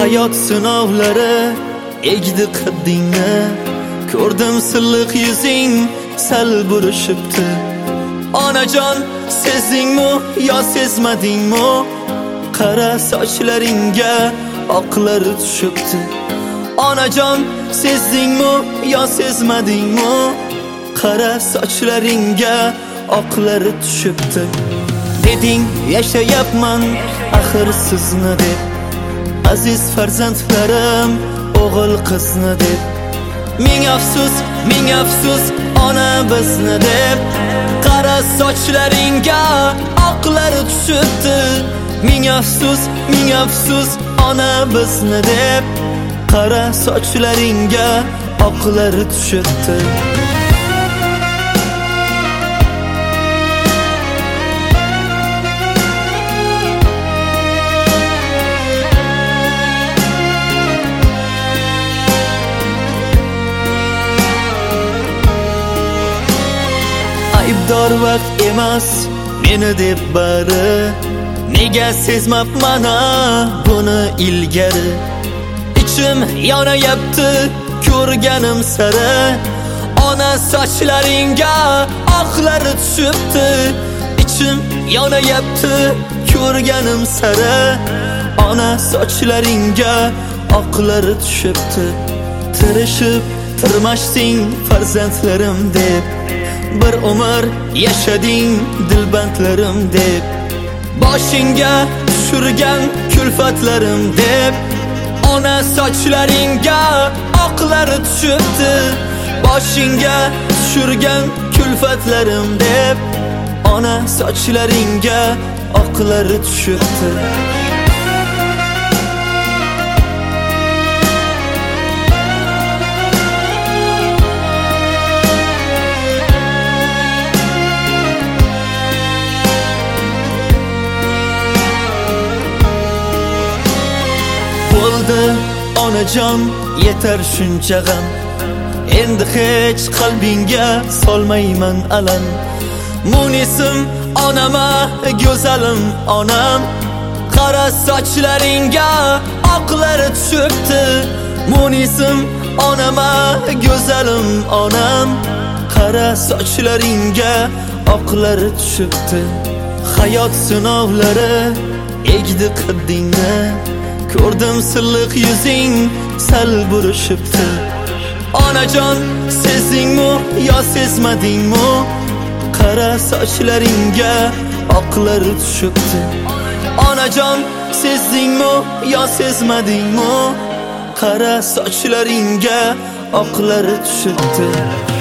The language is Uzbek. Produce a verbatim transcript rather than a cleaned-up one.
Hayot sinovlari egdi qiddingni, ko'rdim silliq yuzing sal burishibdi. Onajon, sezdingmi yo sezmadingmi? Qara sochlaringga oqlari tushibdi. Onajon, sezdingmi yo sezmadingmi? Qara sochlaringga oqlari tushibdi. Deding yashayapman axir sizni deb, aziz farzandlarim o'g'il qizni deb. Ming afsus, ming afsus ona bizni deb, qara sochlaringga oqlari tushibdi. Ming afsus, ming afsus ona bizni deb, qara sochlaringga oqlari tushibdi. Aybdor vaqt emas meni deb bari, nega sezmabman buni ilgari? Ichim yonayapti ko'rganim sari, ona sochlaringga oqlari tushibdi. Ichim yonayapti ko'rganim sari, ona sochlaringga oqlari tushibdi. Tirishib tirmashding farzandlarim deb, bir umr yashading dilbandlarim deb. Boshingga tushirgan kulfatlarim deb, ona sochlaringga oqlari tushibdi. Boshingga tushirgan kulfatlarim deb, ona sochlaringga oqlari tushibdi. Bo'ldi onajon, yetar shuncha g'am, endi hech qalbingga solmayman alam. Munisim onama, go'zalim onam, qara sochlaringga oqlari tushibdi. Munisim onama, go'zalim onam, qara sochlaringga oqlari tushibdi. Hayot sinovlari egdi qiddingni, ko'rdim silliq yuzing sal burishibdi. Onajon, sezdingmi yo sezmadingmi? Qara sochlaringga oqlari tushibdi. Onajon, sezdingmi yo sezmadingmi? Qara sochlaringga oqlari tushibdi.